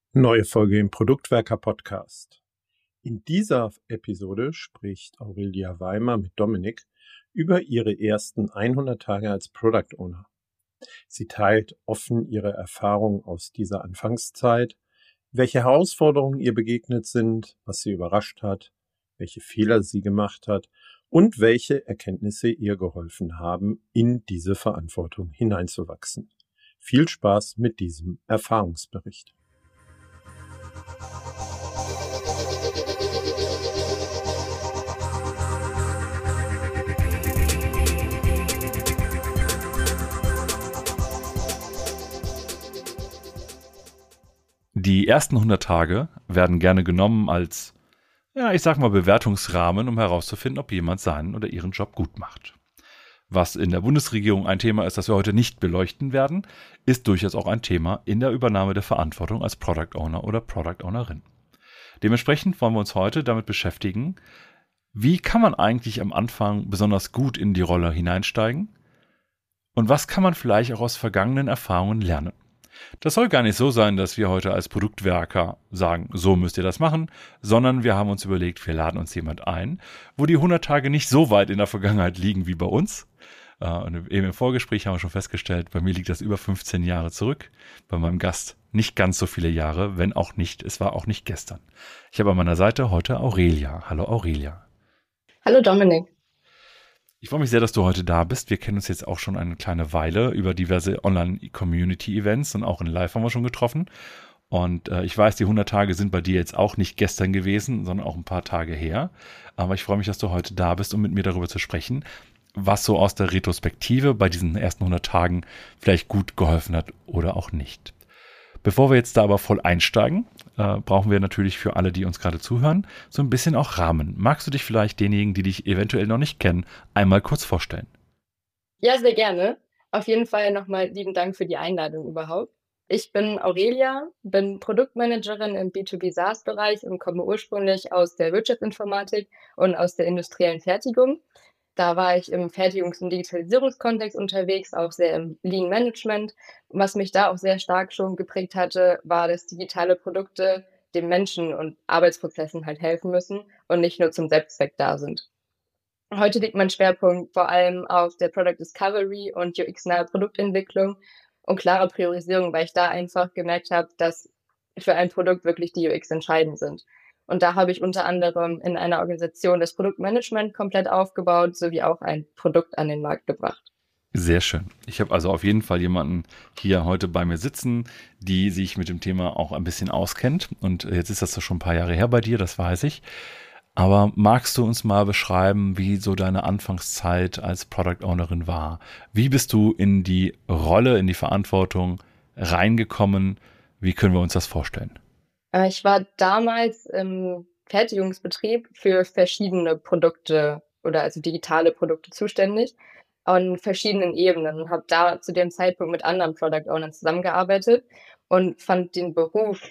Neue Folge im Produktwerker Podcast. In dieser Episode spricht Aurelia Weimer mit Dominik über ihre ersten 100 Tage als Product Owner. Sie teilt offen ihre Erfahrungen aus dieser Anfangszeit, welche Herausforderungen ihr begegnet sind, was sie überrascht hat, welche Fehler sie gemacht hat und welche Erkenntnisse ihr geholfen haben, in diese Verantwortung hineinzuwachsen. Viel Spaß mit diesem Erfahrungsbericht. Die ersten 100 Tage werden gerne genommen als, Bewertungsrahmen, um herauszufinden, ob jemand seinen oder ihren Job gut macht. Was in der Bundesregierung ein Thema ist, das wir heute nicht beleuchten werden, ist durchaus auch ein Thema in der Übernahme der Verantwortung als Product Owner oder Product Ownerin. Dementsprechend wollen wir uns heute damit beschäftigen, wie kann man eigentlich am Anfang besonders gut in die Rolle hineinsteigen und was kann man vielleicht auch aus vergangenen Erfahrungen lernen. Das soll gar nicht so sein, dass wir heute als Produktwerker sagen, so müsst ihr das machen, sondern wir haben uns überlegt, wir laden uns jemand ein, wo die 100 Tage nicht so weit in der Vergangenheit liegen wie bei uns. Und eben im Vorgespräch haben wir schon festgestellt, bei mir liegt das über 15 Jahre zurück, bei meinem Gast nicht ganz so viele Jahre, wenn auch nicht, es war auch nicht gestern. Ich habe an meiner Seite heute Aurelia. Hallo Aurelia. Hallo Dominik. Ich freue mich sehr, dass du heute da bist. Wir kennen uns jetzt auch schon eine kleine Weile über diverse Online-Community-Events und auch in Live haben wir schon getroffen. Und ich weiß, die 100 Tage sind bei dir jetzt auch nicht gestern gewesen, sondern auch ein paar Tage her. Aber ich freue mich, dass du heute da bist, um mit mir darüber zu sprechen, was so aus der Retrospektive bei diesen ersten 100 Tagen vielleicht gut geholfen hat oder auch nicht. Bevor wir jetzt da aber voll einsteigen, brauchen wir natürlich für alle, die uns gerade zuhören, so ein bisschen auch Rahmen. Magst du dich vielleicht denjenigen, die dich eventuell noch nicht kennen, einmal kurz vorstellen? Ja, sehr gerne. Auf jeden Fall nochmal lieben Dank für die Einladung überhaupt. Ich bin Aurelia, bin Produktmanagerin im B2B SaaS-Bereich und komme ursprünglich aus der Wirtschaftsinformatik und aus der industriellen Fertigung. Da war ich im Fertigungs- und Digitalisierungskontext unterwegs, auch sehr im Lean Management. Und was mich da auch sehr stark schon geprägt hatte, war, dass digitale Produkte den Menschen und Arbeitsprozessen halt helfen müssen und nicht nur zum Selbstzweck da sind. Heute liegt mein Schwerpunkt vor allem auf der Product Discovery und UX-nahe Produktentwicklung und klare Priorisierung, weil ich da einfach gemerkt habe, dass für ein Produkt wirklich die UX entscheidend sind. Und da habe ich unter anderem in einer Organisation das Produktmanagement komplett aufgebaut, sowie auch ein Produkt an den Markt gebracht. Sehr schön. Ich habe also auf jeden Fall jemanden hier heute bei mir sitzen, die sich mit dem Thema auch ein bisschen auskennt. Und jetzt ist das doch schon ein paar Jahre her bei dir, das weiß ich. Aber magst du uns mal beschreiben, wie so deine Anfangszeit als Product Ownerin war? Wie bist du in die Rolle, in die Verantwortung reingekommen? Wie können wir uns das vorstellen? Ich war damals im Fertigungsbetrieb für verschiedene Produkte oder also digitale Produkte zuständig an verschiedenen Ebenen und habe da zu dem Zeitpunkt mit anderen Product Ownern zusammengearbeitet und fand den Beruf,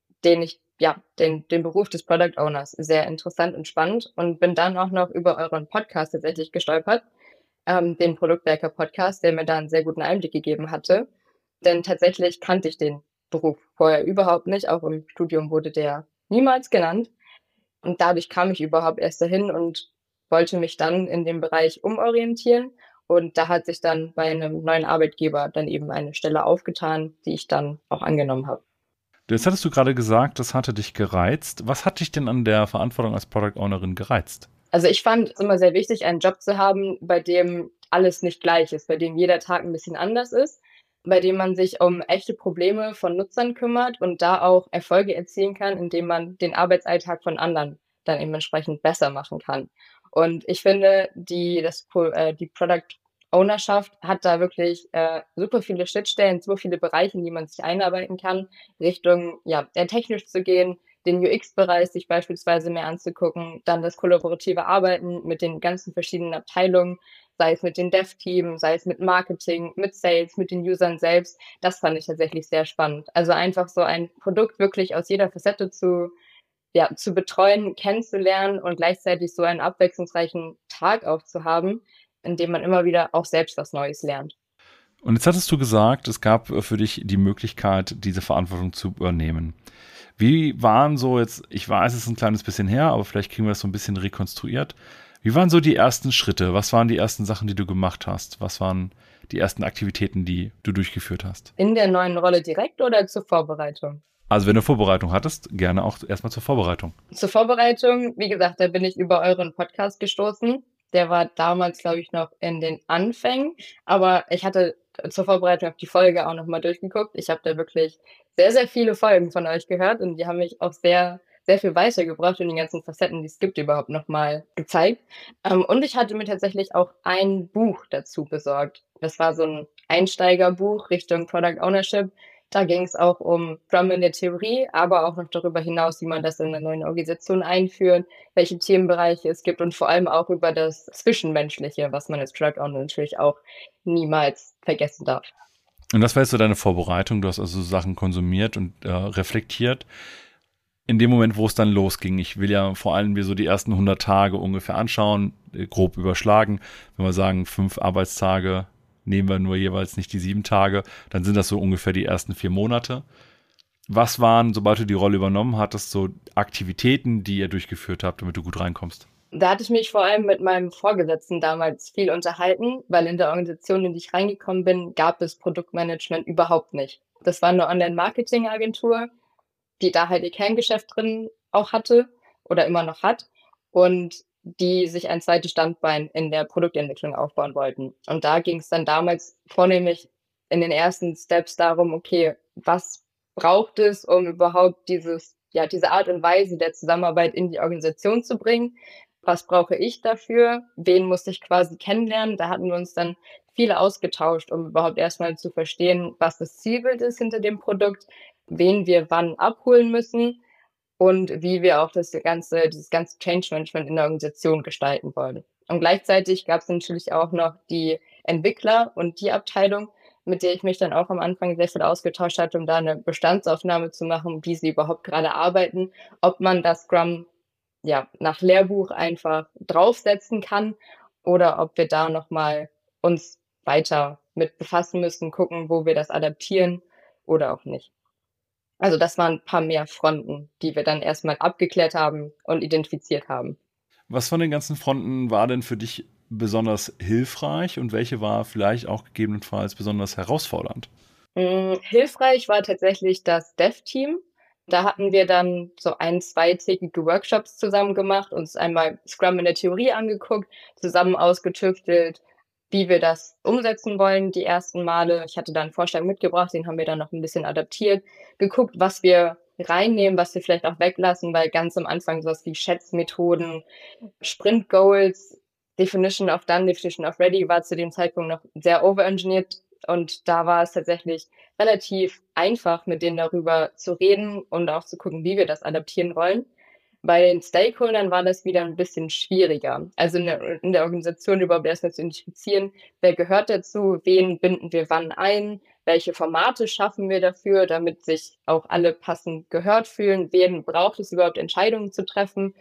den Beruf des Product Owners sehr interessant und spannend und bin dann auch noch über euren Podcast tatsächlich gestolpert, den Produktwerker Podcast, der mir da einen sehr guten Einblick gegeben hatte. Denn tatsächlich kannte ich den Beruf vorher überhaupt nicht. Auch im Studium wurde der niemals genannt. Und dadurch kam ich überhaupt erst dahin und wollte mich dann in dem Bereich umorientieren. Und da hat sich dann bei einem neuen Arbeitgeber dann eben eine Stelle aufgetan, die ich dann auch angenommen habe. Jetzt hattest du gerade gesagt, das hatte dich gereizt. Was hat dich denn an der Verantwortung als Product Ownerin gereizt? Also ich fand es immer sehr wichtig, einen Job zu haben, bei dem alles nicht gleich ist, bei dem jeder Tag ein bisschen anders ist, bei dem man sich um echte Probleme von Nutzern kümmert und da auch Erfolge erzielen kann, indem man den Arbeitsalltag von anderen dann eben entsprechend besser machen kann. Und ich finde, die Product Ownerschaft hat da wirklich super viele Schnittstellen, so viele Bereiche, in die man sich einarbeiten kann, Richtung eher technisch zu gehen, den UX-Bereich sich beispielsweise mehr anzugucken, dann das kollaborative Arbeiten mit den ganzen verschiedenen Abteilungen, sei es mit den Dev-Team, sei es mit Marketing, mit Sales, mit den Usern selbst. Das fand ich tatsächlich sehr spannend. Also einfach so ein Produkt wirklich aus jeder Facette zu betreuen, kennenzulernen und gleichzeitig so einen abwechslungsreichen Tag auch zu haben, in dem man immer wieder auch selbst was Neues lernt. Und jetzt hattest du gesagt, es gab für dich die Möglichkeit, diese Verantwortung zu übernehmen. Wie waren so jetzt, ich weiß, es ist ein kleines bisschen her, aber vielleicht kriegen wir das so ein bisschen rekonstruiert. Wie waren so die ersten Schritte? Was waren die ersten Sachen, die du gemacht hast? Was waren die ersten Aktivitäten, die du durchgeführt hast? In der neuen Rolle direkt oder zur Vorbereitung? Also wenn du Vorbereitung hattest, gerne auch erstmal zur Vorbereitung. Zur Vorbereitung, wie gesagt, da bin ich über euren Podcast gestoßen. Der war damals, glaube ich, noch in den Anfängen, aber ich hatte zur Vorbereitung auf die Folge auch nochmal durchgeguckt. Ich habe da wirklich sehr, sehr viele Folgen von euch gehört und die haben mich auch sehr, sehr viel weitergebracht und die ganzen Facetten, die es gibt, überhaupt nochmal gezeigt. Und ich hatte mir tatsächlich auch ein Buch dazu besorgt. Das war so ein Einsteigerbuch Richtung Product Ownership. Da ging es auch um Scrum in der Theorie, aber auch noch darüber hinaus, wie man das in einer neuen Organisation einführt, welche Themenbereiche es gibt und vor allem auch über das Zwischenmenschliche, was man als Product Owner natürlich auch niemals vergessen darf. Und das war jetzt so deine Vorbereitung. Du hast also Sachen konsumiert und reflektiert. In dem Moment, wo es dann losging, ich will ja vor allem mir so die ersten 100 Tage ungefähr anschauen, grob überschlagen. Wenn wir sagen 5 Arbeitstage, nehmen wir nur jeweils nicht die 7 Tage, dann sind das so ungefähr die ersten 4 Monate. Was waren, sobald du die Rolle übernommen hattest, so Aktivitäten, die ihr durchgeführt habt, damit du gut reinkommst? Da hatte ich mich vor allem mit meinem Vorgesetzten damals viel unterhalten, weil in der Organisation, in die ich reingekommen bin, gab es Produktmanagement überhaupt nicht. Das war eine Online-Marketing-Agentur, die da halt ihr Kerngeschäft drin auch hatte oder immer noch hat und die sich ein zweites Standbein in der Produktentwicklung aufbauen wollten. Und da ging es dann damals vornehmlich in den ersten Steps darum, okay, was braucht es, um überhaupt diese Art und Weise der Zusammenarbeit in die Organisation zu bringen? Was brauche ich dafür? Wen muss ich quasi kennenlernen? Da hatten wir uns dann viel ausgetauscht, um überhaupt erstmal zu verstehen, was das Zielbild ist hinter dem Produkt, wen wir wann abholen müssen und wie wir auch dieses ganze Change Management in der Organisation gestalten wollen. Und gleichzeitig gab es natürlich auch noch die Entwickler und die Abteilung, mit der ich mich dann auch am Anfang sehr viel ausgetauscht hatte, um da eine Bestandsaufnahme zu machen, wie sie überhaupt gerade arbeiten, ob man das Scrum nach Lehrbuch einfach draufsetzen kann oder ob wir da nochmal uns weiter mit befassen müssen, gucken, wo wir das adaptieren oder auch nicht. Also das waren ein paar mehr Fronten, die wir dann erstmal abgeklärt haben und identifiziert haben. Was von den ganzen Fronten war denn für dich besonders hilfreich und welche war vielleicht auch gegebenenfalls besonders herausfordernd? Hilfreich war tatsächlich das Dev-Team. Da hatten wir dann so 1-2-tägige Workshops zusammen gemacht, uns einmal Scrum in der Theorie angeguckt, zusammen ausgetüftelt, wie wir das umsetzen wollen die ersten Male. Ich hatte da einen Vorschlag mitgebracht, den haben wir dann noch ein bisschen adaptiert, geguckt, was wir reinnehmen, was wir vielleicht auch weglassen, weil ganz am Anfang sowas wie Schätzmethoden, Sprint Goals, Definition of Done, Definition of Ready war zu dem Zeitpunkt noch sehr overengineert und da war es tatsächlich relativ einfach, mit denen darüber zu reden und auch zu gucken, wie wir das adaptieren wollen. Bei den Stakeholdern war das wieder ein bisschen schwieriger. Also in der Organisation überhaupt erstmal zu identifizieren, wer gehört dazu, wen binden wir wann ein, welche Formate schaffen wir dafür, damit sich auch alle passend gehört fühlen, wen braucht es überhaupt, Entscheidungen zu treffen.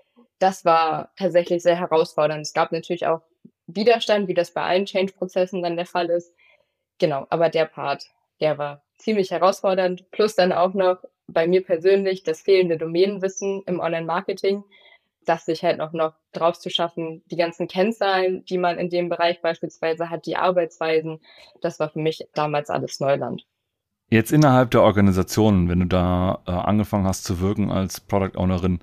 Das war tatsächlich sehr herausfordernd. Es gab natürlich auch Widerstand, wie das bei allen Change-Prozessen dann der Fall ist. Genau, aber der Part, der war ziemlich herausfordernd. Plus dann auch noch bei mir persönlich das fehlende Domänenwissen im Online-Marketing, das sich halt auch noch drauf zu schaffen, die ganzen Kennzahlen, die man in dem Bereich beispielsweise hat, die Arbeitsweisen, das war für mich damals alles Neuland. Jetzt innerhalb der Organisation, wenn du da angefangen hast zu wirken als Product Ownerin,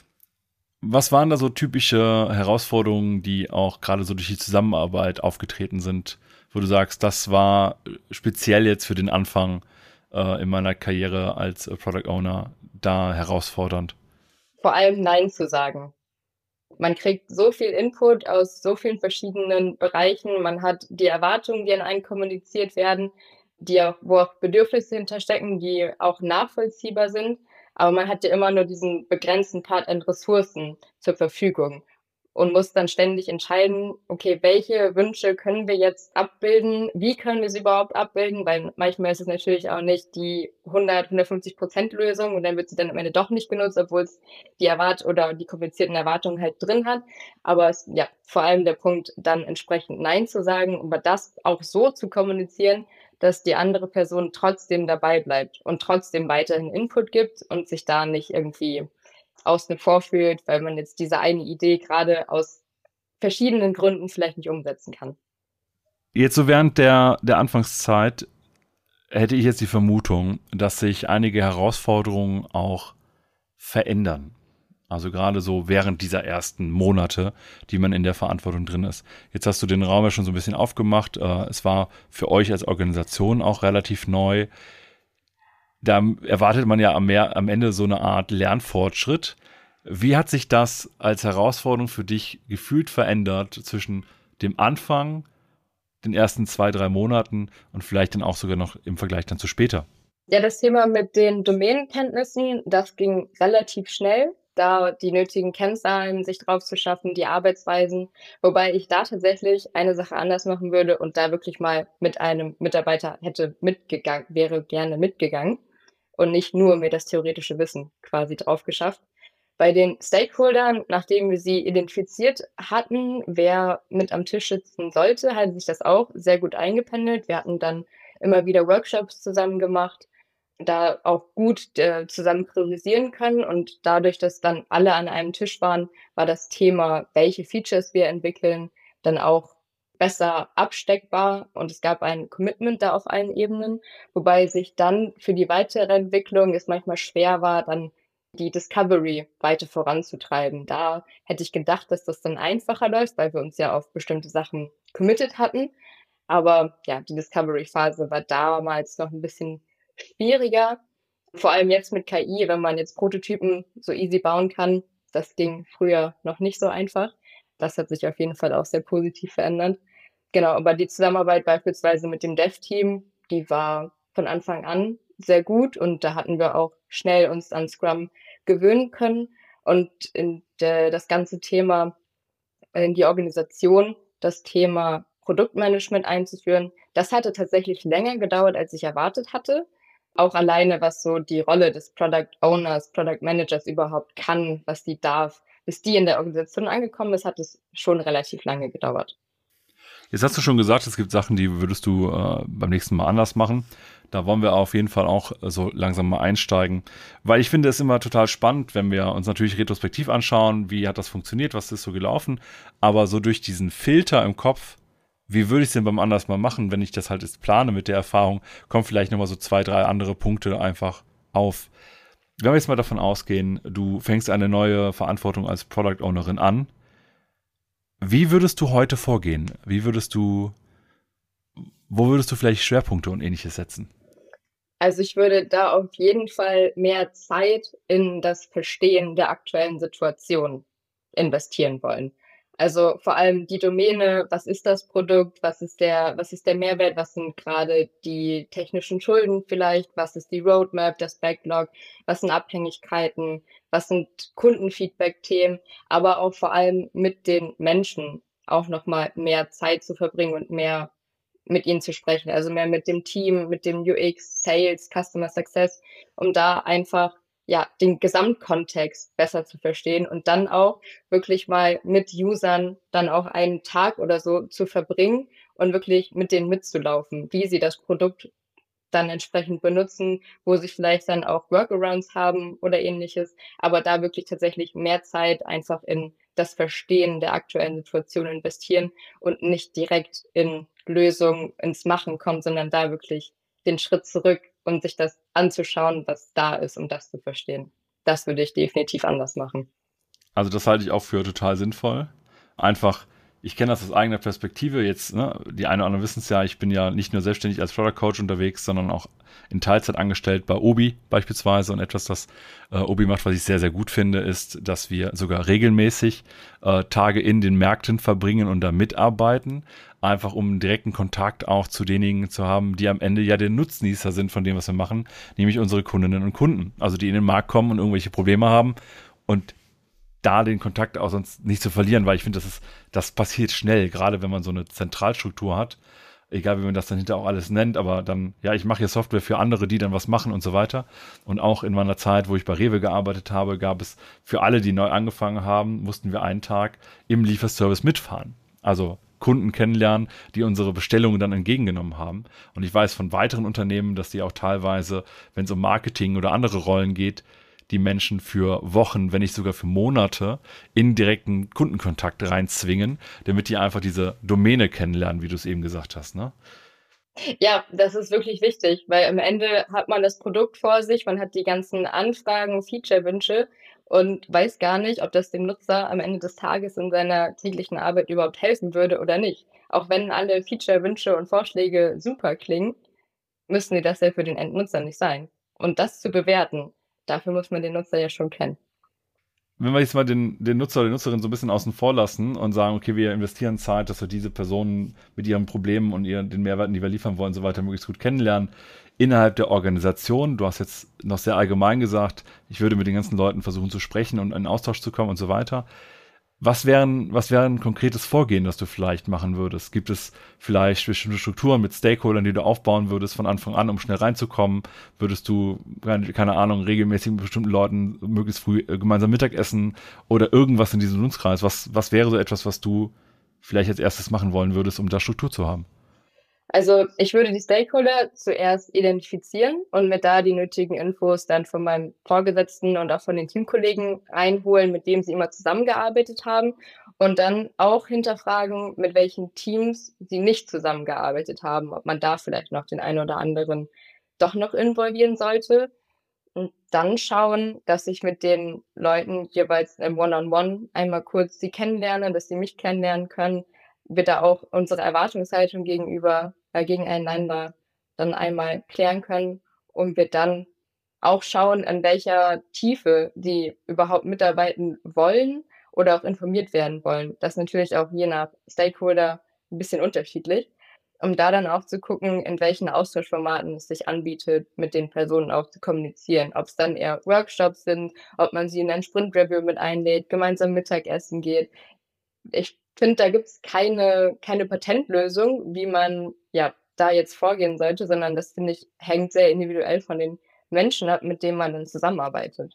was waren da so typische Herausforderungen, die auch gerade so durch die Zusammenarbeit aufgetreten sind, wo du sagst, das war speziell jetzt für den Anfang in meiner Karriere als Product Owner da herausfordernd? Vor allem Nein zu sagen. Man kriegt so viel Input aus so vielen verschiedenen Bereichen. Man hat die Erwartungen, die an einen kommuniziert werden, wo auch Bedürfnisse hinterstecken, die auch nachvollziehbar sind. Aber man hat ja immer nur diesen begrenzten Part an Ressourcen zur Verfügung. und muss dann ständig entscheiden, okay, welche Wünsche können wir jetzt abbilden, wie können wir sie überhaupt abbilden, weil manchmal ist es natürlich auch nicht die 150% Lösung und dann wird sie dann am Ende doch nicht genutzt, obwohl es die komplizierten Erwartungen halt drin hat. Aber vor allem der Punkt, dann entsprechend Nein zu sagen, aber das auch so zu kommunizieren, dass die andere Person trotzdem dabei bleibt und trotzdem weiterhin Input gibt und sich da nicht irgendwie außen vor fühlt, weil man jetzt diese eine Idee gerade aus verschiedenen Gründen vielleicht nicht umsetzen kann. Jetzt so während der Anfangszeit hätte ich jetzt die Vermutung, dass sich einige Herausforderungen auch verändern. Also gerade so während dieser ersten Monate, die man in der Verantwortung drin ist. Jetzt hast du den Raum ja schon so ein bisschen aufgemacht. Es war für euch als Organisation auch relativ neu. Da erwartet man ja am Ende so eine Art Lernfortschritt. Wie hat sich das als Herausforderung für dich gefühlt verändert zwischen dem Anfang, den ersten 2-3 Monaten und vielleicht dann auch sogar noch im Vergleich dann zu später? Ja, das Thema mit den Domänenkenntnissen, das ging relativ schnell, da die nötigen Kennzahlen sich drauf zu schaffen, die Arbeitsweisen, wobei ich da tatsächlich eine Sache anders machen würde und da wirklich mal mit einem Mitarbeiter wäre gerne mitgegangen und nicht nur mir das theoretische Wissen quasi drauf geschafft. Bei den Stakeholdern, nachdem wir sie identifiziert hatten, wer mit am Tisch sitzen sollte, hat sich das auch sehr gut eingependelt. Wir hatten dann immer wieder Workshops zusammen gemacht, da auch gut zusammen priorisieren können und dadurch, dass dann alle an einem Tisch waren, war das Thema, welche Features wir entwickeln, dann auch besser absteckbar und es gab ein Commitment da auf allen Ebenen, wobei sich dann für die weitere Entwicklung es manchmal schwer war, dann die Discovery weiter voranzutreiben. Da hätte ich gedacht, dass das dann einfacher läuft, weil wir uns ja auf bestimmte Sachen committed hatten. Aber ja, die Discovery-Phase war damals noch ein bisschen schwieriger. Vor allem jetzt mit KI, wenn man jetzt Prototypen so easy bauen kann. Das ging früher noch nicht so einfach. Das hat sich auf jeden Fall auch sehr positiv verändert. Genau, aber die Zusammenarbeit beispielsweise mit dem Dev-Team, die war von Anfang an sehr gut und da hatten wir auch schnell uns an Scrum gewöhnen können und das ganze Thema in die Organisation, das Thema Produktmanagement einzuführen, das hatte tatsächlich länger gedauert, als ich erwartet hatte. Auch alleine, was so die Rolle des Product Owners, Product Managers überhaupt kann, was die darf, bis die in der Organisation angekommen ist, hat es schon relativ lange gedauert. Jetzt hast du schon gesagt, es gibt Sachen, die würdest du beim nächsten Mal anders machen. Da wollen wir auf jeden Fall auch so langsam mal einsteigen, weil ich finde es immer total spannend, wenn wir uns natürlich retrospektiv anschauen, wie hat das funktioniert, was ist so gelaufen, aber so durch diesen Filter im Kopf, wie würde ich es denn beim anders mal machen, wenn ich das halt jetzt plane mit der Erfahrung, kommen vielleicht nochmal so 2-3 andere Punkte einfach auf. Wenn wir jetzt mal davon ausgehen, du fängst eine neue Verantwortung als Product Ownerin an, wie würdest du heute vorgehen? Wo würdest du vielleicht Schwerpunkte und Ähnliches setzen? Also ich würde da auf jeden Fall mehr Zeit in das Verstehen der aktuellen Situation investieren wollen. Also vor allem die Domäne, was ist das Produkt, was ist der Mehrwert, was sind gerade die technischen Schulden vielleicht, was ist die Roadmap, das Backlog, was sind Abhängigkeiten, was sind Kundenfeedback-Themen, aber auch vor allem mit den Menschen auch nochmal mehr Zeit zu verbringen und mehr mit ihnen zu sprechen, also mehr mit dem Team, mit dem UX, Sales, Customer Success, um da einfach den Gesamtkontext besser zu verstehen und dann auch wirklich mal mit Usern dann auch einen Tag oder so zu verbringen und wirklich mit denen mitzulaufen, wie sie das Produkt dann entsprechend benutzen, wo sie vielleicht dann auch Workarounds haben oder ähnliches, aber da wirklich tatsächlich mehr Zeit einfach in das Verstehen der aktuellen Situation investieren und nicht direkt in Lösungen, ins Machen kommen, sondern da wirklich den Schritt zurück und sich das anzuschauen, was da ist, um das zu verstehen. Das würde ich definitiv anders machen. Also das halte ich auch für total sinnvoll. Einfach, ich kenne das aus eigener Perspektive jetzt, ne? Die einen oder anderen wissen es ja, ich bin ja nicht nur selbstständig als Product Coach unterwegs, sondern auch in Teilzeit angestellt bei Obi beispielsweise. Und etwas, das Obi macht, was ich sehr, sehr gut finde, ist, dass wir sogar regelmäßig Tage in den Märkten verbringen und da mitarbeiten. Einfach um einen direkten Kontakt auch zu denjenigen zu haben, die am Ende ja der Nutznießer sind von dem, was wir machen, nämlich unsere Kundinnen und Kunden. Also die in den Markt kommen und irgendwelche Probleme haben und da den Kontakt auch sonst nicht zu verlieren, weil ich finde, das passiert schnell, gerade wenn man so eine Zentralstruktur hat, egal wie man das dann hinterher auch alles nennt, aber dann, ja, ich mache hier Software für andere, die dann was machen und so weiter. Und auch in meiner Zeit, wo ich bei Rewe gearbeitet habe, gab es für alle, die neu angefangen haben, mussten wir einen Tag im Lieferservice mitfahren. Also Kunden kennenlernen, die unsere Bestellungen dann entgegengenommen haben. Und ich weiß von weiteren Unternehmen, dass die auch teilweise, wenn es um Marketing oder andere Rollen geht, die Menschen für Wochen, wenn nicht sogar für Monate in direkten Kundenkontakt reinzwingen, damit die einfach diese Domäne kennenlernen, wie du es eben gesagt hast, ne? Ja, das ist wirklich wichtig, weil am Ende hat man das Produkt vor sich, man hat die ganzen Anfragen, Feature-Wünsche und weiß gar nicht, ob das dem Nutzer am Ende des Tages in seiner täglichen Arbeit überhaupt helfen würde oder nicht. Auch wenn alle Feature-Wünsche und Vorschläge super klingen, müssen die das ja für den Endnutzer nicht sein. Und das zu bewerten, dafür muss man den Nutzer ja schon kennen. Wenn wir jetzt mal den Nutzer oder die Nutzerin so ein bisschen außen vor lassen und sagen, okay, wir investieren Zeit, dass wir diese Personen mit ihren Problemen und den Mehrwerten, die wir liefern wollen, so weiter möglichst gut kennenlernen, innerhalb der Organisation. Du hast jetzt noch sehr allgemein gesagt, ich würde mit den ganzen Leuten versuchen zu sprechen und in Austausch zu kommen und so weiter. Was wäre ein konkretes Vorgehen, das du vielleicht machen würdest? Gibt es vielleicht bestimmte Strukturen mit Stakeholdern, die du aufbauen würdest von Anfang an, um schnell reinzukommen? Würdest du, keine Ahnung, regelmäßig mit bestimmten Leuten möglichst früh gemeinsam Mittagessen oder irgendwas in diesem Nutzkreis? Was wäre so etwas, was du vielleicht als erstes machen wollen würdest, um da Struktur zu haben? Also ich würde die Stakeholder zuerst identifizieren und mir da die nötigen Infos dann von meinem Vorgesetzten und auch von den Teamkollegen einholen, mit denen sie immer zusammengearbeitet haben und dann auch hinterfragen, mit welchen Teams sie nicht zusammengearbeitet haben, ob man da vielleicht noch den einen oder anderen doch noch involvieren sollte und dann schauen, dass ich mit den Leuten jeweils im One-on-One einmal kurz sie kennenlerne, dass sie mich kennenlernen können, wir da auch unsere Erwartungshaltung gegeneinander dann einmal klären können und wir dann auch schauen, in welcher Tiefe die überhaupt mitarbeiten wollen oder auch informiert werden wollen. Das ist natürlich auch je nach Stakeholder ein bisschen unterschiedlich, um da dann auch zu gucken, in welchen Austauschformaten es sich anbietet, mit den Personen auch zu kommunizieren. Ob es dann eher Workshops sind, ob man sie in ein Sprint-Review mit einlädt, gemeinsam Mittagessen geht. Ich finde, da gibt es keine Patentlösung, wie man ja da jetzt vorgehen sollte, sondern das, finde ich, hängt sehr individuell von den Menschen ab, mit denen man dann zusammenarbeitet.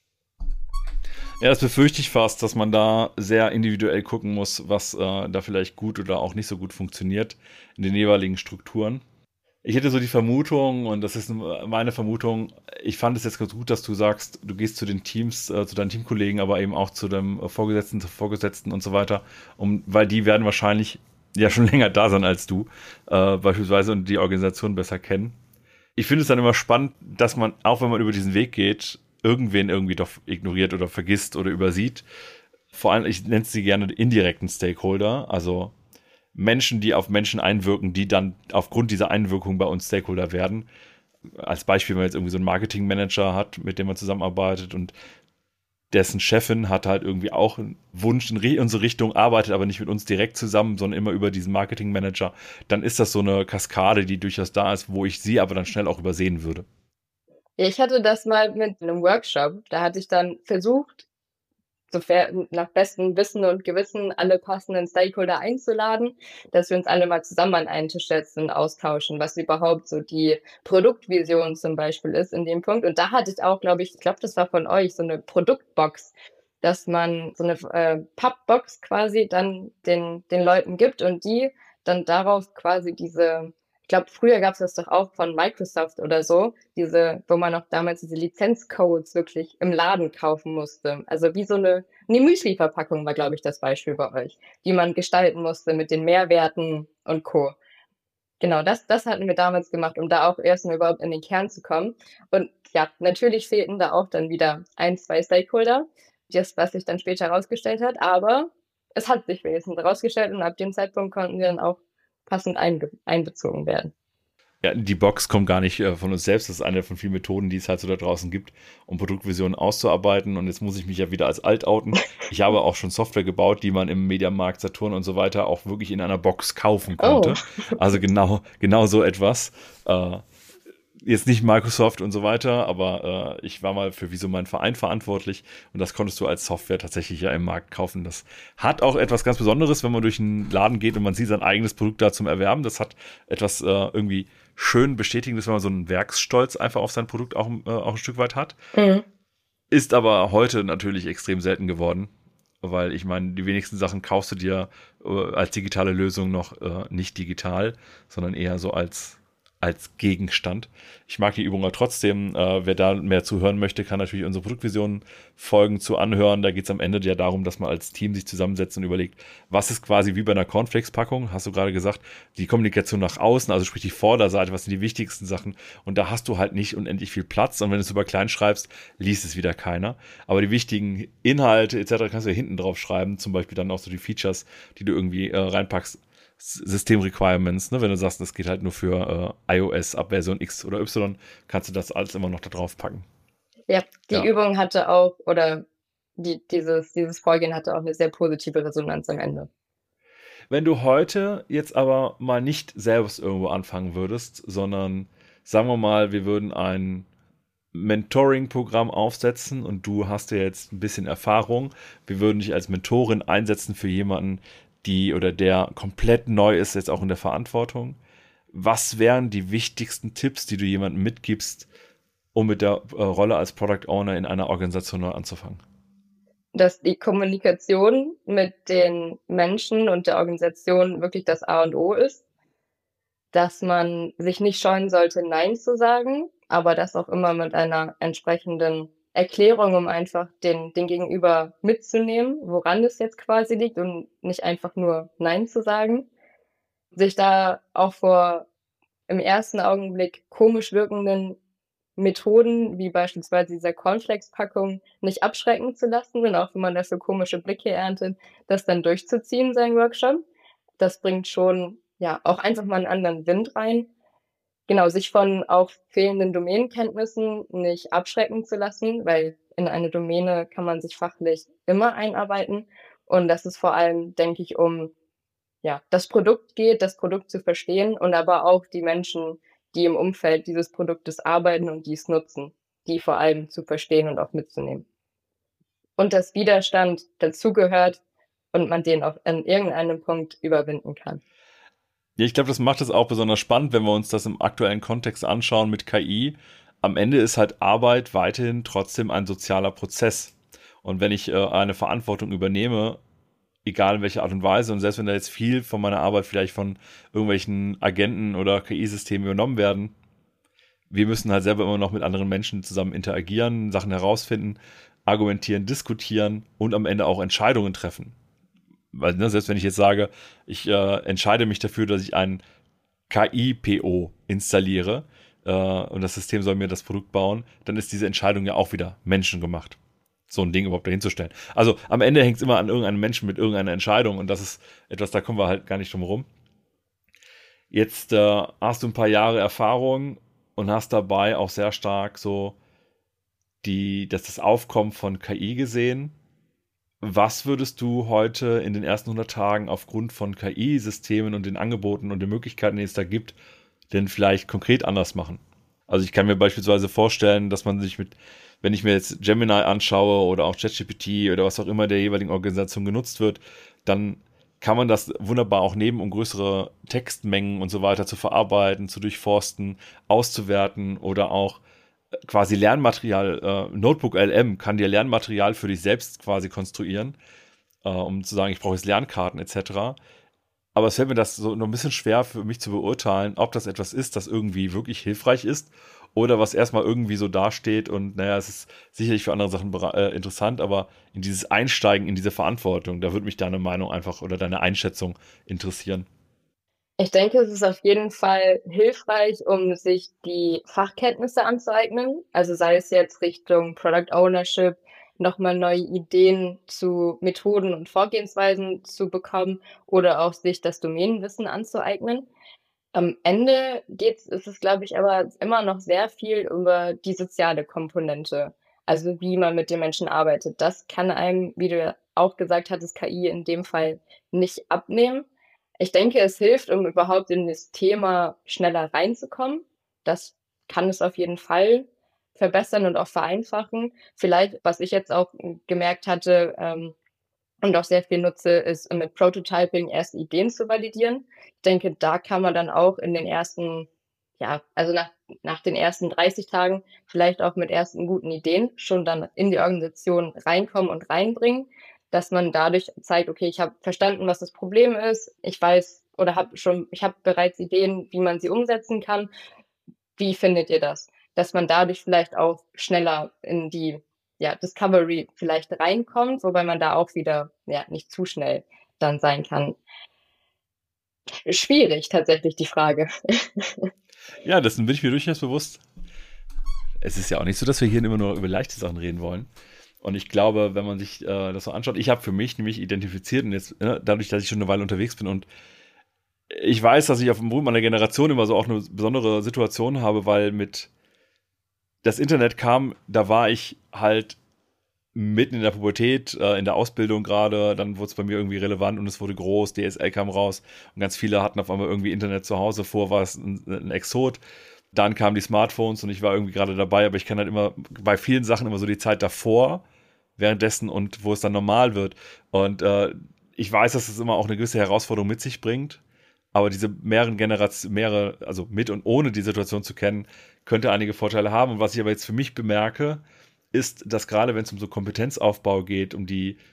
Ja, das befürchte ich fast, dass man da sehr individuell gucken muss, was da vielleicht gut oder auch nicht so gut funktioniert in den jeweiligen Strukturen. Ich hätte so die Vermutung, und das ist meine Vermutung, ich fand es jetzt ganz gut, dass du sagst, du gehst zu den Teams, zu deinen Teamkollegen, aber eben auch zu deinem Vorgesetzten und so weiter, weil die werden wahrscheinlich ja schon länger da sein als du, beispielsweise, und die Organisation besser kennen. Ich finde es dann immer spannend, dass man, auch wenn man über diesen Weg geht, irgendwen irgendwie doch ignoriert oder vergisst oder übersieht. Vor allem, ich nenne sie gerne indirekten Stakeholder, also Menschen, die auf Menschen einwirken, die dann aufgrund dieser Einwirkung bei uns Stakeholder werden. Als Beispiel, wenn man jetzt irgendwie so einen Marketingmanager hat, mit dem man zusammenarbeitet und dessen Chefin hat halt irgendwie auch einen Wunsch in unsere Richtung, arbeitet aber nicht mit uns direkt zusammen, sondern immer über diesen Marketingmanager, dann ist das so eine Kaskade, die durchaus da ist, wo ich sie aber dann schnell auch übersehen würde. Ja, ich hatte das mal mit einem Workshop. Da hatte ich dann versucht, sofern nach bestem Wissen und Gewissen alle passenden Stakeholder einzuladen, dass wir uns alle mal zusammen an einen Tisch setzen und austauschen, was überhaupt so die Produktvision zum Beispiel ist in dem Punkt. Und da hatte ich auch, ich glaube, das war von euch, so eine Produktbox, dass man so eine Pappbox quasi dann den Leuten gibt und die dann darauf quasi ich glaube, früher gab es das doch auch von Microsoft oder so, wo man noch damals diese Lizenzcodes wirklich im Laden kaufen musste. Also wie so eine Müsli-Verpackung war, glaube ich, das Beispiel bei euch, die man gestalten musste mit den Mehrwerten und Co. Genau, das hatten wir damals gemacht, um da auch erstmal überhaupt in den Kern zu kommen. Und ja, natürlich fehlten da auch dann wieder 1, 2 Stakeholder, was sich dann später herausgestellt hat, aber es hat sich wenigstens herausgestellt und ab dem Zeitpunkt konnten wir dann auch passend einbezogen werden. Ja, die Box kommt gar nicht von uns selbst. Das ist eine von vielen Methoden, die es halt so da draußen gibt, um Produktvisionen auszuarbeiten. Und jetzt muss ich mich ja wieder als alt outen. Ich habe auch schon Software gebaut, die man im Mediamarkt, Saturn und so weiter auch wirklich in einer Box kaufen konnte. Oh. Also genau so etwas. jetzt nicht Microsoft und so weiter, aber ich war mal für Wieso meinen Verein verantwortlich und das konntest du als Software tatsächlich ja im Markt kaufen. Das hat auch etwas ganz Besonderes, wenn man durch einen Laden geht und man sieht sein eigenes Produkt da zum Erwerben. Das hat etwas irgendwie schön Bestätigendes, wenn man so einen Werksstolz einfach auf sein Produkt auch ein Stück weit hat. Mhm. Ist aber heute natürlich extrem selten geworden, weil ich meine, die wenigsten Sachen kaufst du dir als digitale Lösung noch nicht digital, sondern eher so als Gegenstand. Ich mag die Übung aber trotzdem. Wer da mehr zuhören möchte, kann natürlich unsere Produktvision-Folgen zu anhören. Da geht es am Ende ja darum, dass man als Team sich zusammensetzt und überlegt, was ist quasi wie bei einer Cornflakes-Packung, hast du gerade gesagt, die Kommunikation nach außen, also sprich die Vorderseite, was sind die wichtigsten Sachen. Und da hast du halt nicht unendlich viel Platz. Und wenn du es über klein schreibst, liest es wieder keiner. Aber die wichtigen Inhalte etc. kannst du ja hinten drauf schreiben. Zum Beispiel dann auch so die Features, die du irgendwie reinpackst. System-Requirements, ne? Wenn du sagst, das geht halt nur für iOS ab Version X oder Y, kannst du das alles immer noch da drauf packen. Ja, die Übung hatte auch, oder dieses Vorgehen hatte auch eine sehr positive Resonanz am Ende. Wenn du heute jetzt aber mal nicht selbst irgendwo anfangen würdest, sondern sagen wir mal, wir würden ein Mentoring-Programm aufsetzen und du hast ja jetzt ein bisschen Erfahrung, wir würden dich als Mentorin einsetzen für jemanden, der komplett neu ist, jetzt auch in der Verantwortung. Was wären die wichtigsten Tipps, die du jemandem mitgibst, um mit der Rolle als Product Owner in einer Organisation neu anzufangen? Dass die Kommunikation mit den Menschen und der Organisation wirklich das A und O ist. Dass man sich nicht scheuen sollte, Nein zu sagen, aber das auch immer mit einer entsprechenden Erklärung, um einfach den Gegenüber mitzunehmen, woran es jetzt quasi liegt und nicht einfach nur Nein zu sagen. Sich da auch vor im ersten Augenblick komisch wirkenden Methoden, wie beispielsweise dieser Cornflakes-Packung, nicht abschrecken zu lassen und auch wenn man dafür komische Blicke erntet, das dann durchzuziehen, seinen Workshop. Das bringt schon, ja, auch einfach mal einen anderen Wind rein. Genau, sich von auch fehlenden Domänenkenntnissen nicht abschrecken zu lassen, weil in eine Domäne kann man sich fachlich immer einarbeiten. Und dass es vor allem, denke ich, um das Produkt geht, das Produkt zu verstehen und aber auch die Menschen, die im Umfeld dieses Produktes arbeiten und die es nutzen, die vor allem zu verstehen und auch mitzunehmen. Und dass Widerstand dazugehört und man den auch an irgendeinem Punkt überwinden kann. Ja, ich glaube, das macht es auch besonders spannend, wenn wir uns das im aktuellen Kontext anschauen mit KI. Am Ende ist halt Arbeit weiterhin trotzdem ein sozialer Prozess. Und wenn ich eine Verantwortung übernehme, egal in welcher Art und Weise, und selbst wenn da jetzt viel von meiner Arbeit vielleicht von irgendwelchen Agenten oder KI-Systemen übernommen werden, wir müssen halt selber immer noch mit anderen Menschen zusammen interagieren, Sachen herausfinden, argumentieren, diskutieren und am Ende auch Entscheidungen treffen. Weil, ne, selbst wenn ich jetzt sage, ich entscheide mich dafür, dass ich ein KI-PO installiere und das System soll mir das Produkt bauen, dann ist diese Entscheidung ja auch wieder menschengemacht. So ein Ding überhaupt dahin zu stellen. Also am Ende hängt es immer an irgendeinem Menschen mit irgendeiner Entscheidung und das ist etwas, da kommen wir halt gar nicht drum herum. Jetzt hast du ein paar Jahre Erfahrung und hast dabei auch sehr stark so das Aufkommen von KI gesehen. Was würdest du heute in den ersten 100 Tagen aufgrund von KI-Systemen und den Angeboten und den Möglichkeiten, die es da gibt, denn vielleicht konkret anders machen? Also ich kann mir beispielsweise vorstellen, dass man sich wenn ich mir jetzt Gemini anschaue oder auch ChatGPT oder was auch immer der jeweiligen Organisation genutzt wird, dann kann man das wunderbar auch nehmen, um größere Textmengen und so weiter zu verarbeiten, zu durchforsten, auszuwerten oder auch quasi Lernmaterial, Notebook LM kann dir Lernmaterial für dich selbst quasi konstruieren, um zu sagen, ich brauche jetzt Lernkarten etc. Aber es fällt mir das so noch ein bisschen schwer für mich zu beurteilen, ob das etwas ist, das irgendwie wirklich hilfreich ist oder was erstmal irgendwie so dasteht und naja, es ist sicherlich für andere Sachen interessant, aber in dieses Einsteigen, in diese Verantwortung, da würde mich deine Meinung einfach oder deine Einschätzung interessieren. Ich denke, es ist auf jeden Fall hilfreich, um sich die Fachkenntnisse anzueignen. Also sei es jetzt Richtung Product Ownership, nochmal neue Ideen zu Methoden und Vorgehensweisen zu bekommen oder auch sich das Domänenwissen anzueignen. Am Ende ist es, glaube ich, aber immer noch sehr viel über die soziale Komponente. Also wie man mit den Menschen arbeitet. Das kann einem, wie du ja auch gesagt hattest, KI in dem Fall nicht abnehmen. Ich denke, es hilft, um überhaupt in das Thema schneller reinzukommen. Das kann es auf jeden Fall verbessern und auch vereinfachen. Vielleicht, was ich jetzt auch gemerkt hatte, und auch sehr viel nutze, ist mit Prototyping erste Ideen zu validieren. Ich denke, da kann man dann auch in den ersten, also nach den ersten 30 Tagen vielleicht auch mit ersten guten Ideen schon dann in die Organisation reinkommen und reinbringen, dass man dadurch zeigt, okay, ich habe verstanden, was das Problem ist. Ich weiß oder ich habe bereits Ideen, wie man sie umsetzen kann. Wie findet ihr das? Dass man dadurch vielleicht auch schneller in die Discovery vielleicht reinkommt, wobei man da auch wieder nicht zu schnell dann sein kann. Schwierig tatsächlich die Frage. Ja, dessen bin ich mir durchaus bewusst. Es ist ja auch nicht so, dass wir hier immer nur über leichte Sachen reden wollen. Und ich glaube, wenn man sich das so anschaut, ich habe für mich nämlich identifiziert und jetzt, dadurch, dass ich schon eine Weile unterwegs bin und ich weiß, dass ich auf dem Boden meiner Generation immer so auch eine besondere Situation habe, weil mit das Internet kam, da war ich halt mitten in der Pubertät, in der Ausbildung gerade, dann wurde es bei mir irgendwie relevant und es wurde groß, DSL kam raus und ganz viele hatten auf einmal irgendwie Internet zu Hause, war es ein Exot. Dann kamen die Smartphones und ich war irgendwie gerade dabei, aber ich kann halt immer bei vielen Sachen immer so die Zeit davor, währenddessen und wo es dann normal wird. Und ich weiß, dass es immer auch eine gewisse Herausforderung mit sich bringt, aber diese mehreren Generationen, also mit und ohne die Situation zu kennen, könnte einige Vorteile haben. Und was ich aber jetzt für mich bemerke, ist, dass gerade wenn es um so Kompetenzaufbau geht, um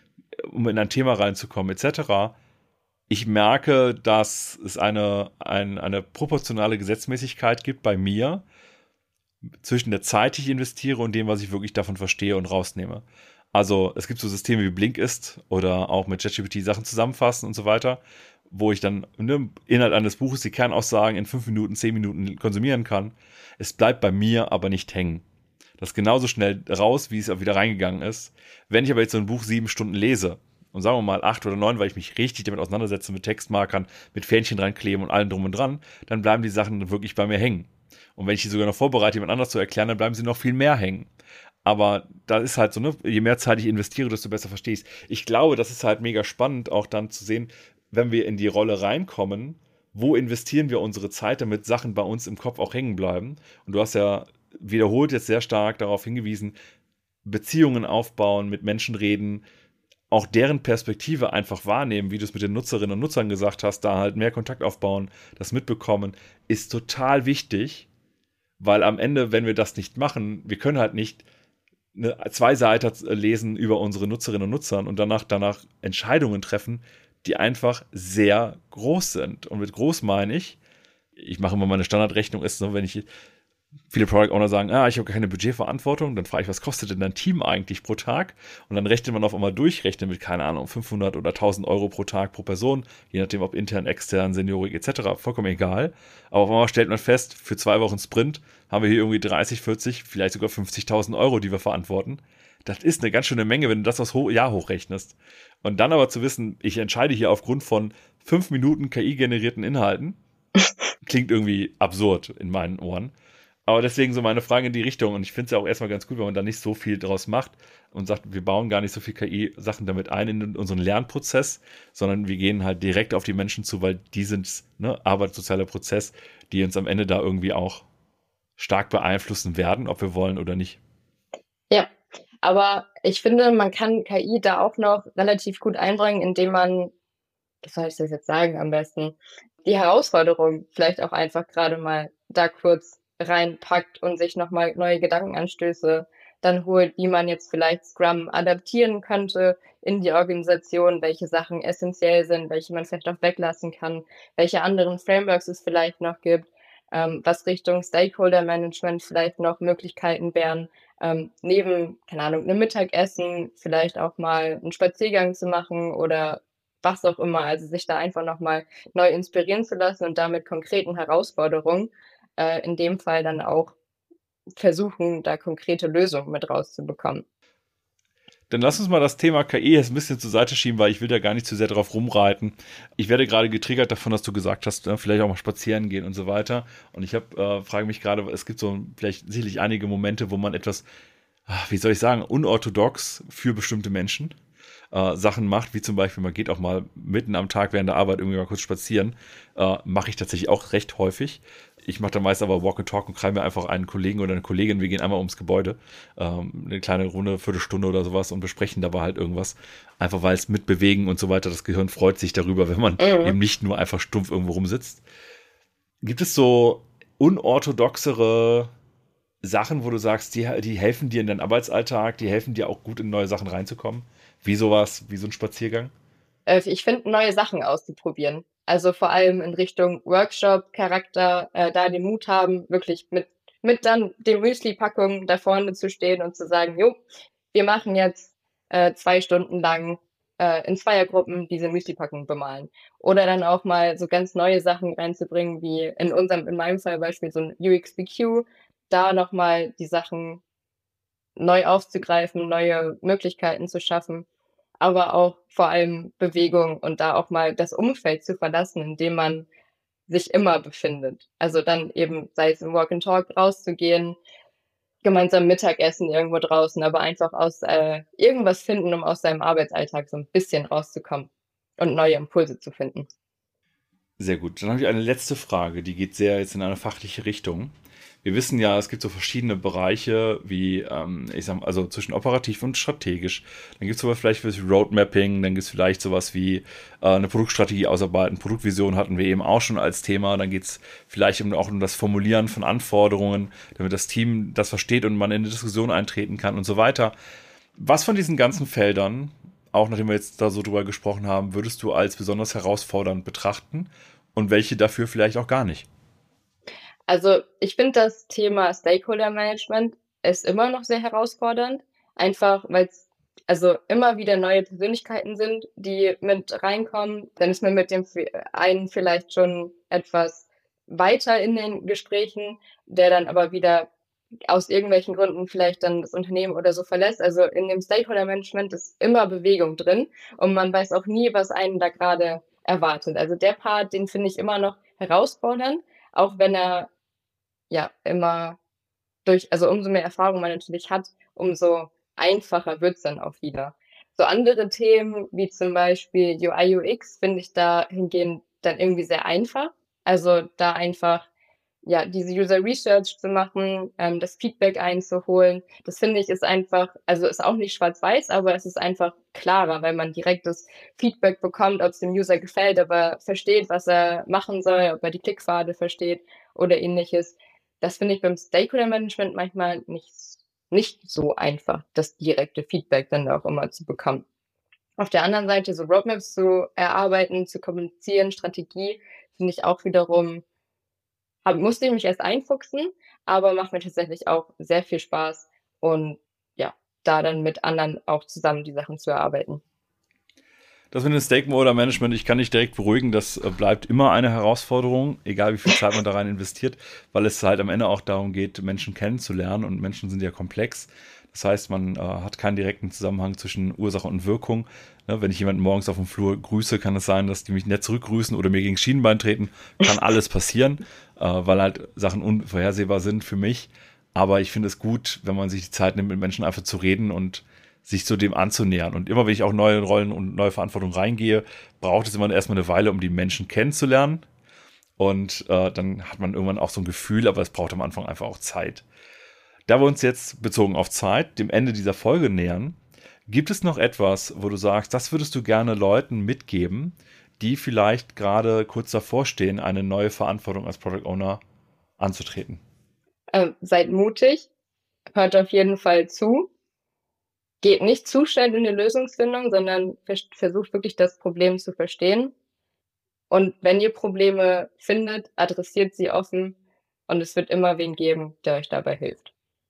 in ein Thema reinzukommen, etc., ich merke, dass es eine proportionale Gesetzmäßigkeit gibt bei mir zwischen der Zeit, die ich investiere und dem, was ich wirklich davon verstehe und rausnehme. Also es gibt so Systeme wie Blinkist oder auch mit ChatGPT Sachen zusammenfassen und so weiter, wo ich dann Inhalt eines Buches, die Kernaussagen in 5 Minuten, 10 Minuten konsumieren kann. Es bleibt bei mir aber nicht hängen. Das ist genauso schnell raus, wie es auch wieder reingegangen ist. Wenn ich aber jetzt so ein Buch 7 Stunden lese und sagen wir mal 8 oder 9, weil ich mich richtig damit auseinandersetze, mit Textmarkern, mit Fähnchen reinkleben und allem drum und dran, dann bleiben die Sachen wirklich bei mir hängen. Und wenn ich die sogar noch vorbereite, jemand anders zu erklären, dann bleiben sie noch viel mehr hängen. Aber da ist halt so, je mehr Zeit ich investiere, desto besser verstehe ich es. Ich glaube, das ist halt mega spannend, auch dann zu sehen, wenn wir in die Rolle reinkommen, wo investieren wir unsere Zeit, damit Sachen bei uns im Kopf auch hängen bleiben. Und du hast ja wiederholt jetzt sehr stark darauf hingewiesen, Beziehungen aufbauen, mit Menschen reden, auch deren Perspektive einfach wahrnehmen, wie du es mit den Nutzerinnen und Nutzern gesagt hast, da halt mehr Kontakt aufbauen, das mitbekommen, ist total wichtig, weil am Ende, wenn wir das nicht machen, wir können halt nicht 2 Seiten lesen über unsere Nutzerinnen und Nutzer und danach Entscheidungen treffen, die einfach sehr groß sind. Und mit groß meine ich mache immer meine Standardrechnung, ist so, wenn viele Product Owner sagen, ich habe keine Budgetverantwortung, dann frage ich, was kostet denn dein Team eigentlich pro Tag? Und dann rechnet man auf einmal durchrechnen mit, keine Ahnung, 500 oder 1000 Euro pro Tag pro Person, je nachdem, ob intern, extern, Seniorik etc., vollkommen egal. Aber auf einmal stellt man fest, für 2 Wochen Sprint haben wir hier irgendwie 30, 40, vielleicht sogar 50.000 Euro, die wir verantworten. Das ist eine ganz schöne Menge, wenn du das aufs Jahr hochrechnest. Und dann aber zu wissen, ich entscheide hier aufgrund von 5 Minuten KI-generierten Inhalten, klingt irgendwie absurd in meinen Ohren. Aber deswegen so meine Frage in die Richtung. Und ich finde es ja auch erstmal ganz gut, wenn man da nicht so viel draus macht und sagt, wir bauen gar nicht so viel KI-Sachen damit ein in unseren Lernprozess, sondern wir gehen halt direkt auf die Menschen zu, weil die sind arbeitssozialer Prozess, die uns am Ende da irgendwie auch stark beeinflussen werden, ob wir wollen oder nicht. Ja, aber ich finde, man kann KI da auch noch relativ gut einbringen, indem man, wie soll ich das jetzt sagen am besten, die Herausforderung vielleicht auch einfach gerade mal da kurz reinpackt und sich nochmal neue Gedankenanstöße dann holt, wie man jetzt vielleicht Scrum adaptieren könnte in die Organisation, welche Sachen essentiell sind, welche man vielleicht auch weglassen kann, welche anderen Frameworks es vielleicht noch gibt, was Richtung Stakeholder Management vielleicht noch Möglichkeiten wären, neben, keine Ahnung, einem Mittagessen vielleicht auch mal einen Spaziergang zu machen oder was auch immer, also sich da einfach nochmal neu inspirieren zu lassen und damit konkreten Herausforderungen in dem Fall dann auch versuchen, da konkrete Lösungen mit rauszubekommen. Dann lass uns mal das Thema KI jetzt ein bisschen zur Seite schieben, weil ich will da gar nicht zu sehr drauf rumreiten. Ich werde gerade getriggert davon, dass du gesagt hast, vielleicht auch mal spazieren gehen und so weiter. Und ich frage mich gerade, es gibt so vielleicht sicherlich einige Momente, wo man etwas, wie soll ich sagen, unorthodox für bestimmte Menschen Sachen macht, wie zum Beispiel, man geht auch mal mitten am Tag während der Arbeit irgendwie mal kurz spazieren. Mache ich tatsächlich auch recht häufig. Ich mache dann meist aber Walk and Talk und kreise mir einfach einen Kollegen oder eine Kollegin, wir gehen einmal ums Gebäude, eine kleine Runde, Viertelstunde oder sowas und besprechen dabei halt irgendwas. Einfach weil es mit Bewegen und so weiter, das Gehirn freut sich darüber, wenn man eben nicht nur einfach stumpf irgendwo rumsitzt. Gibt es so unorthodoxere Sachen, wo du sagst, die helfen dir in deinen Arbeitsalltag, die helfen dir auch gut in neue Sachen reinzukommen? Wie sowas, wie so ein Spaziergang? Ich finde, neue Sachen auszuprobieren. Also vor allem in Richtung Workshop, Charakter, da den Mut haben, wirklich mit dann den Müsli-Packungen da vorne zu stehen und zu sagen, jo, wir machen jetzt 2 Stunden lang in Zweiergruppen diese Müsli-Packungen bemalen. Oder dann auch mal so ganz neue Sachen reinzubringen, wie in meinem Fall beispielsweise so ein UXBQ, da nochmal die Sachen neu aufzugreifen, neue Möglichkeiten zu schaffen, aber auch vor allem Bewegung und da auch mal das Umfeld zu verlassen, in dem man sich immer befindet. Also dann eben, sei es im Walk and Talk rauszugehen, gemeinsam Mittagessen irgendwo draußen, aber einfach irgendwas finden, um aus seinem Arbeitsalltag so ein bisschen rauszukommen und neue Impulse zu finden. Sehr gut. Dann habe ich eine letzte Frage, die geht sehr jetzt in eine fachliche Richtung. Wir wissen ja, es gibt so verschiedene Bereiche, wie, also zwischen operativ und strategisch. Dann gibt es sowas vielleicht wie Roadmapping, dann gibt es vielleicht sowas wie eine Produktstrategie ausarbeiten, Produktvision hatten wir eben auch schon als Thema. Dann geht es vielleicht auch um das Formulieren von Anforderungen, damit das Team das versteht und man in eine Diskussion eintreten kann und so weiter. Was von diesen ganzen Feldern, auch nachdem wir jetzt da so drüber gesprochen haben, würdest du als besonders herausfordernd betrachten und welche dafür vielleicht auch gar nicht? Also ich finde, das Thema Stakeholder Management ist immer noch sehr herausfordernd, einfach weil es also immer wieder neue Persönlichkeiten sind, die mit reinkommen. Dann ist man mit dem einen vielleicht schon etwas weiter in den Gesprächen, der dann aber wieder aus irgendwelchen Gründen vielleicht dann das Unternehmen oder so verlässt. Also in dem Stakeholder Management ist immer Bewegung drin und man weiß auch nie, was einen da gerade erwartet. Also der Part, den finde ich immer noch herausfordernd, auch wenn er ja immer also umso mehr Erfahrung man natürlich hat, umso einfacher wird es dann auch wieder. So andere Themen wie zum Beispiel UI, UX finde ich dahingehend dann irgendwie sehr einfach. Also da einfach ja diese User Research zu machen, das Feedback einzuholen, das finde ich ist einfach, also ist auch nicht schwarz-weiß, aber es ist einfach klarer, weil man direkt das Feedback bekommt, ob es dem User gefällt, ob er versteht, was er machen soll, ob er die Klickpfade versteht oder ähnliches. Das finde ich beim Stakeholder Management manchmal nicht so einfach, das direkte Feedback dann auch immer zu bekommen. Auf der anderen Seite so Roadmaps zu erarbeiten, zu kommunizieren, Strategie, finde ich auch wiederum, musste ich mich erst einfuchsen, aber macht mir tatsächlich auch sehr viel Spaß und ja, da dann mit anderen auch zusammen die Sachen zu erarbeiten. Das mit dem Stakeholder Management, ich kann dich direkt beruhigen, das bleibt immer eine Herausforderung, egal wie viel Zeit man da rein investiert, weil es halt am Ende auch darum geht, Menschen kennenzulernen und Menschen sind ja komplex. Das heißt, man hat keinen direkten Zusammenhang zwischen Ursache und Wirkung. Wenn ich jemanden morgens auf dem Flur grüße, kann es sein, dass die mich nett zurückgrüßen oder mir gegen das Schienbein treten. Kann alles passieren, weil halt Sachen unvorhersehbar sind für mich. Aber ich finde es gut, wenn man sich die Zeit nimmt, mit Menschen einfach zu reden und sich zu dem anzunähern. Und immer, wenn ich auch neue Rollen und neue Verantwortung reingehe, braucht es immer erstmal eine Weile, um die Menschen kennenzulernen. Und dann hat man irgendwann auch so ein Gefühl, aber es braucht am Anfang einfach auch Zeit. Da wir uns jetzt bezogen auf Zeit dem Ende dieser Folge nähern, gibt es noch etwas, wo du sagst, das würdest du gerne Leuten mitgeben, die vielleicht gerade kurz davor stehen, eine neue Verantwortung als Product Owner anzutreten? Seid mutig, hört auf jeden Fall zu, geht nicht zu schnell in die Lösungsfindung, sondern versucht wirklich das Problem zu verstehen. Und wenn ihr Probleme findet, adressiert sie offen und es wird immer wen geben, der euch dabei hilft.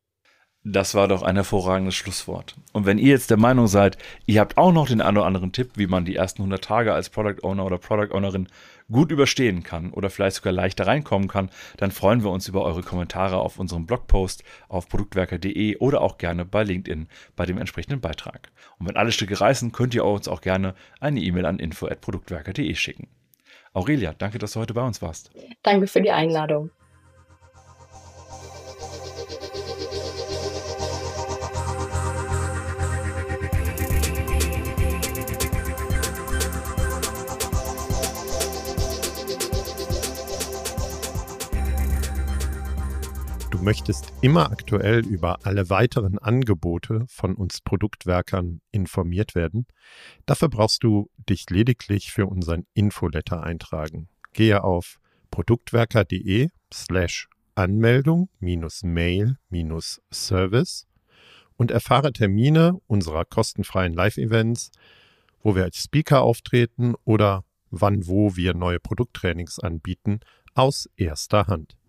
Das war doch ein hervorragendes Schlusswort. Und wenn ihr jetzt der Meinung seid, ihr habt auch noch den einen oder anderen Tipp, wie man die ersten 100 Tage als Product Owner oder Product Ownerin gut überstehen kann oder vielleicht sogar leichter reinkommen kann, dann freuen wir uns über eure Kommentare auf unserem Blogpost auf produktwerker.de oder auch gerne bei LinkedIn bei dem entsprechenden Beitrag. Und wenn alle Stücke reißen, könnt ihr uns auch gerne eine E-Mail an info@produktwerker.de schicken. Aurelia, danke, dass du heute bei uns warst. Danke für die Einladung. möchtest immer aktuell über alle weiteren Angebote von uns Produktwerkern informiert werden, dafür brauchst du dich lediglich für unseren Infoletter eintragen. Gehe auf produktwerker.de/Anmeldung-Mail-Service und erfahre Termine unserer kostenfreien Live-Events, wo wir als Speaker auftreten oder wann wo wir neue Produkttrainings anbieten, aus erster Hand.